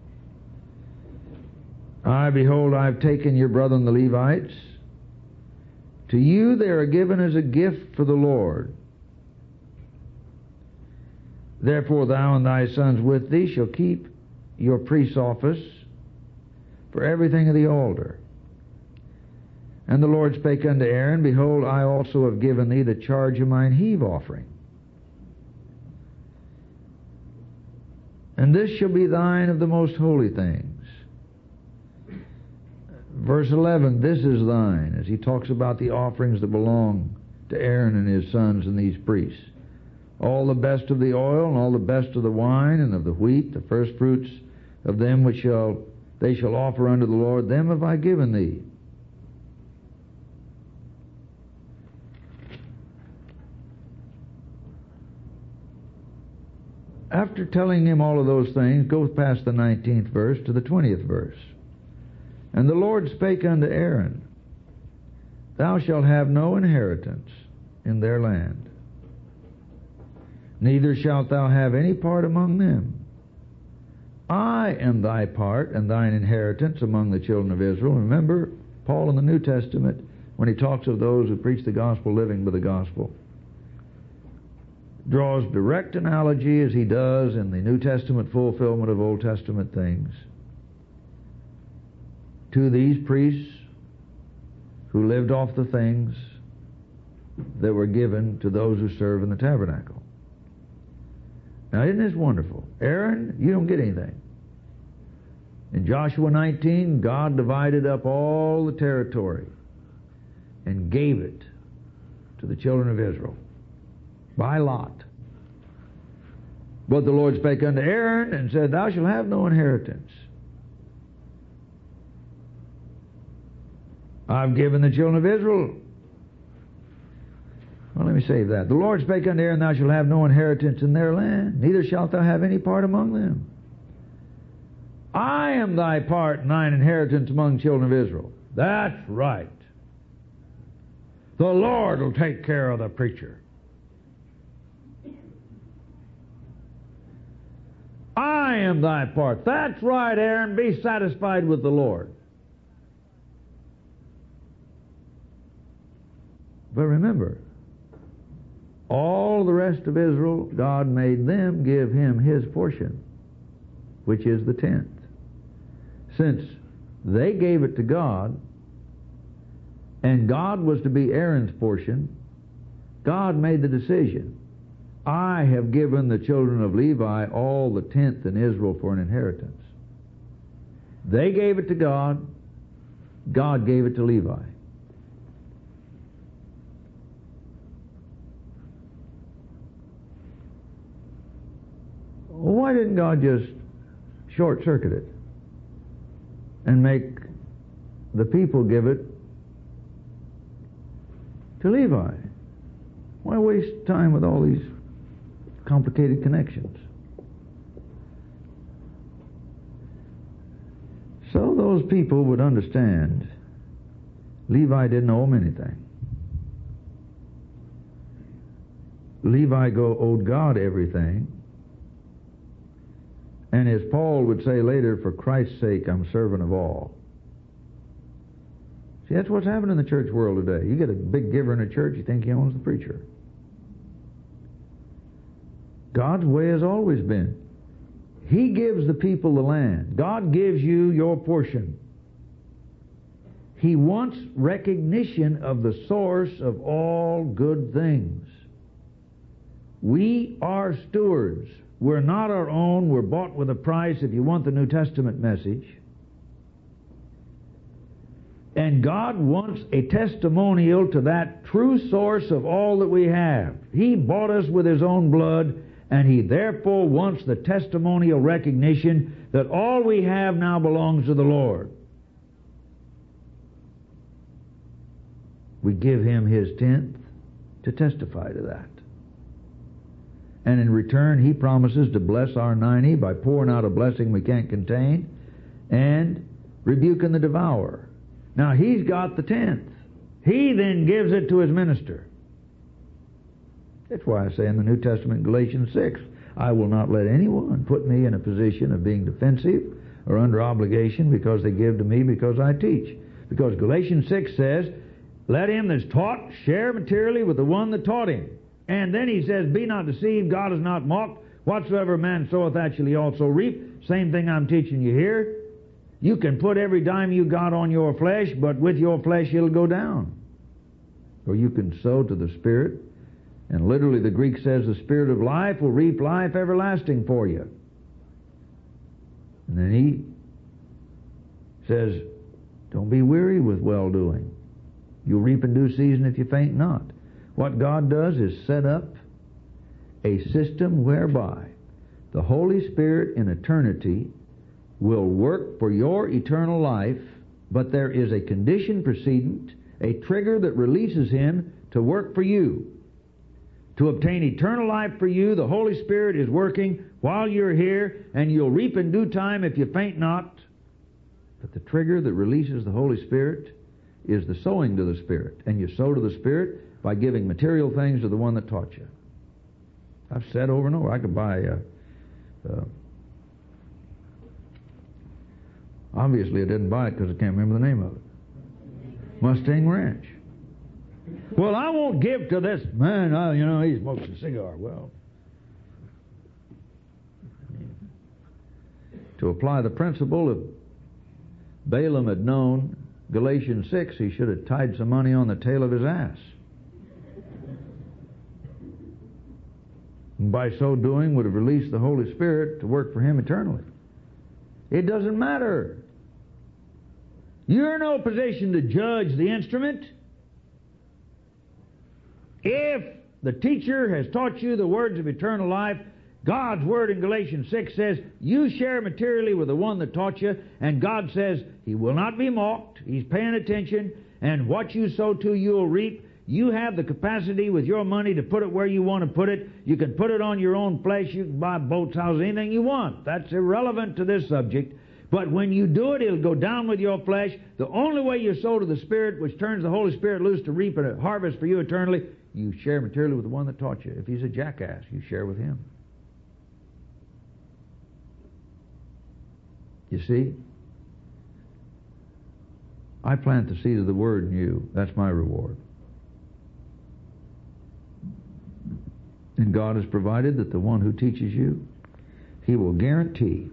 Speaker 1: behold, I've taken your brethren the Levites. To you they are given as a gift for the Lord. Therefore thou and thy sons with thee shall keep your priest's office for everything of the altar. And the Lord spake unto Aaron, behold, I also have given thee the charge of mine heave offering. And this shall be thine of the most holy things. Verse 11, this is thine, as he talks about the offerings that belong to Aaron and his sons and these priests. All the best of the oil, and all the best of the wine, and of the wheat, the first fruits of them which they shall offer unto the Lord, them have I given thee. After telling him all of those things, go past the 19th verse to the 20th verse. And the Lord spake unto Aaron, thou shalt have no inheritance in their land, neither shalt thou have any part among them. I am thy part and thine inheritance among the children of Israel. Remember, Paul in the New Testament, when he talks of those who preach the gospel living by the gospel, draws direct analogy, as he does in the New Testament fulfillment of Old Testament things, to these priests who lived off the things that were given to those who serve in the tabernacle. Now, isn't this wonderful? Aaron, you don't get anything. In Joshua 19, God divided up all the territory and gave it to the children of Israel by lot. But the Lord spake unto Aaron and said, thou shalt have no inheritance. I've given the children of Israel. Well, let me save that. The Lord spake unto Aaron, thou shalt have no inheritance in their land, neither shalt thou have any part among them. I am thy part and thine inheritance among the children of Israel. That's right. The Lord will take care of the preacher. I am thy part. That's right, Aaron. Be satisfied with the Lord. But remember, all the rest of Israel, God made them give him his portion, which is the tenth. Since they gave it to God, and God was to be Aaron's portion, God made the decision. I have given the children of Levi all the tenth in Israel for an inheritance. They gave it to God. God gave it to Levi. Why didn't God just short-circuit it and make the people give it to Levi? Why waste time with all these complicated connections? So those people would understand Levi didn't owe him anything. Levi owed God everything. And as Paul would say later, for Christ's sake, I'm servant of all. See, that's what's happening in the church world today. You get a big giver in a church, you think he owns the preacher. God's way has always been, he gives the people the land. God gives you your portion. He wants recognition of the source of all good things. We are stewards. We're not our own. We're bought with a price, if you want the New Testament message. And God wants a testimonial to that true source of all that we have. He bought us with his own blood, and he therefore wants the testimonial recognition that all we have now belongs to the Lord. We give him his tenth to testify to that. And in return, he promises to bless our 90 by pouring out a blessing we can't contain and rebuking the devourer. Now, he's got the tenth. He then gives it to his minister. That's why I say in the New Testament, Galatians 6, I will not let anyone put me in a position of being defensive or under obligation because they give to me because I teach. Because Galatians 6 says, let him that's taught share materially with the one that taught him. And then he says, be not deceived, God is not mocked. Whatsoever man soweth, that shall he also reap. Same thing I'm teaching you here. You can put every dime you got on your flesh, but with your flesh it'll go down. Or you can sow to the Spirit. And literally the Greek says the Spirit of life will reap life everlasting for you. And then he says, don't be weary with well-doing. You'll reap in due season if you faint not. What God does is set up a system whereby the Holy Spirit in eternity will work for your eternal life, but there is a condition precedent, a trigger that releases him to work for you. To obtain eternal life for you, the Holy Spirit is working while you're here, and you'll reap in due time if you faint not. But the trigger that releases the Holy Spirit is the sowing to the Spirit. And you sow to the Spirit by giving material things to the one that taught you. I've said over and over, I could buy obviously I didn't buy it because I can't remember the name of it. Mustang Ranch. Well, I won't give to this man, he smokes a cigar. Well, to apply the principle, if Balaam had known Galatians 6, he should have tied some money on the tail of his ass. And by so doing would have released the Holy Spirit to work for him eternally. It doesn't matter. You're in no position to judge the instrument. If the teacher has taught you the words of eternal life, God's word in Galatians 6 says, you share materially with the one that taught you, and God says he will not be mocked. He's paying attention, and what you sow to, you'll reap. You have the capacity with your money to put it where you want to put it. You can put it on your own flesh. You can buy boats, houses, anything you want. That's irrelevant to this subject. But when you do it, it'll go down with your flesh. The only way you sow to the Spirit, which turns the Holy Spirit loose to reap a harvest for you eternally, you share materially with the one that taught you. If he's a jackass, you share with him. You see? I plant the seed of the Word in you. That's my reward. And God has provided that the one who teaches you, he will guarantee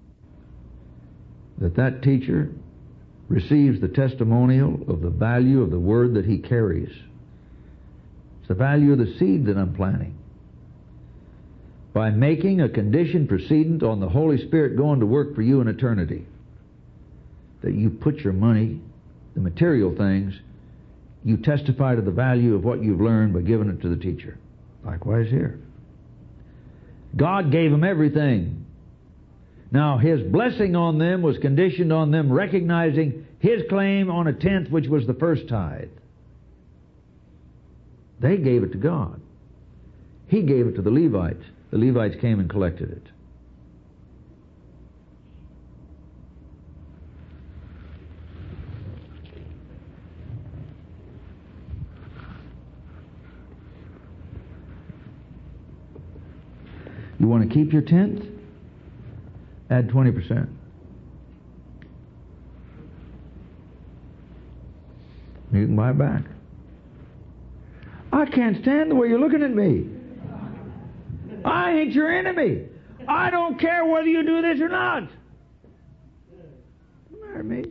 Speaker 1: that that teacher receives the testimonial of the value of the word that he carries. It's the value of the seed that I'm planting. By making a condition precedent on the Holy Spirit going to work for you in eternity, that you put your money, the material things, you testify to the value of what you've learned by giving it to the teacher. Likewise here. God gave them everything. Now, His blessing on them was conditioned on them recognizing His claim on a tenth, which was the first tithe. They gave it to God. He gave it to the Levites. The Levites came and collected it. You want to keep your tenth? Add 20%. You can buy it back. I can't stand the way you're looking at me. I ain't your enemy. I don't care whether you do this or not. Don't matter to me.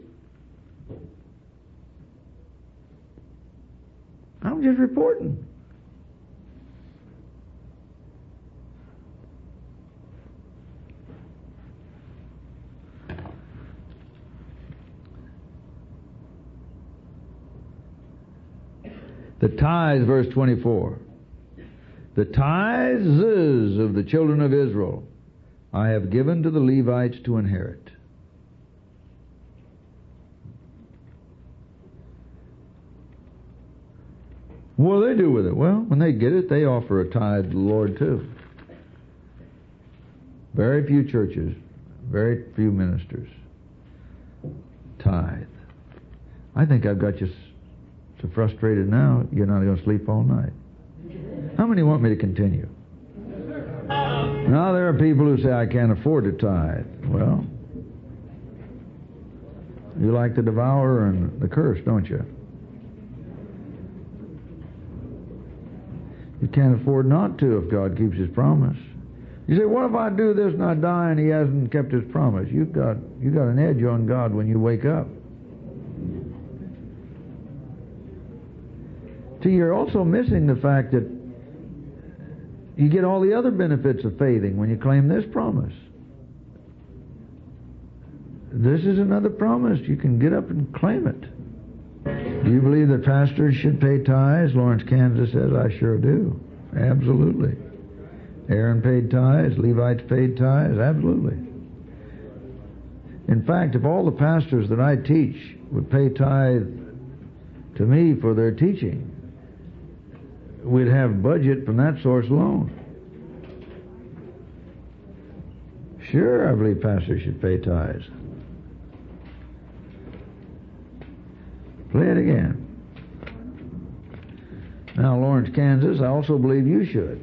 Speaker 1: I'm just reporting. The tithes, verse 24. The tithes of the children of Israel I have given to the Levites to inherit. What do they do with it? Well, when they get it, they offer a tithe to the Lord too. Very few churches, very few ministers. Tithe. I think I've got you so frustrated now, you're not going to sleep all night. How many want me to continue? Now there are people who say, I can't afford to tithe. Well, you like the devourer and the curse, don't you? You can't afford not to if God keeps His promise. You say, what if I do this and I die and He hasn't kept His promise? You got an edge on God when you wake up. See, you're also missing the fact that you get all the other benefits of faithing when you claim this promise. This is another promise. You can get up and claim it. Do you believe that pastors should pay tithes? Lawrence, Kansas says, I sure do. Absolutely. Aaron paid tithes. Levites paid tithes. Absolutely. In fact, if all the pastors that I teach would pay tithe to me for their teaching, we'd have budget from that source alone. Sure, I believe pastors should pay tithes. Play it again. Now, Lawrence, Kansas, I also believe you should.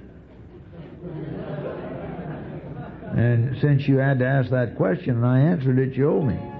Speaker 1: And since you had to ask that question and I answered it, you owe me.